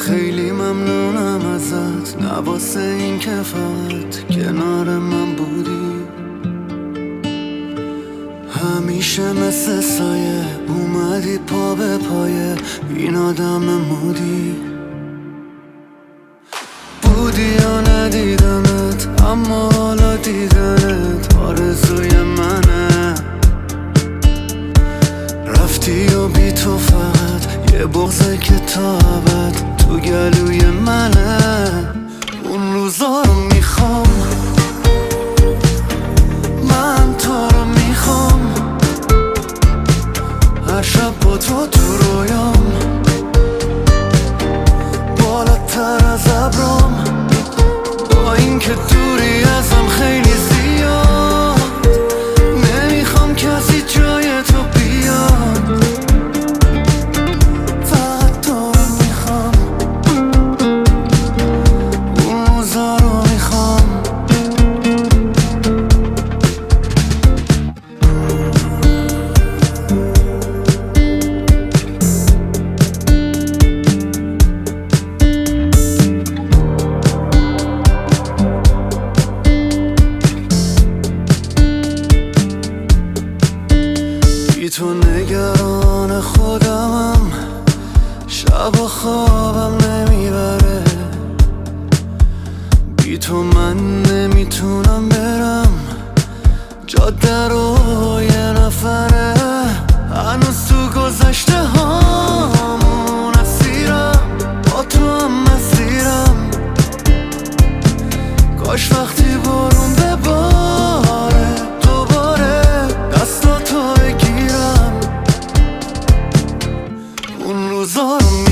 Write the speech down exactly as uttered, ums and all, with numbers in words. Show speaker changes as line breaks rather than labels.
خیلی ممنونم ازت، نه واسه این که فقط کنار من بودی، همیشه مثل سایه اومدی پا به پایه این آدم مودی. بودی یا ندیدمت اما حالا دیدنت آرزوی منه، رفتی و بی تو فقط یه بغضه که تا ابد تو گلوی منه. اون روزا رو میخوام، من تو رو میخوام، هر شب با تو تو رویام، بالاتر از ابرام، با این که دوری ازم خیلی زیاد، نمیخوام کسی جای تو بیاد، فقط تو رو میخوام، اون روزا رو میخوام. بی تو نگران خودمم، شب و خوابم نمیبره، بی تو من نمیتونم برم جاده رو یه نفره، هنوز تو گذشته هامون اسیرم، با تو هم مسیرم، کاش وقتی برون بباره دوباره دستاتو بگیرم. اون روزا رو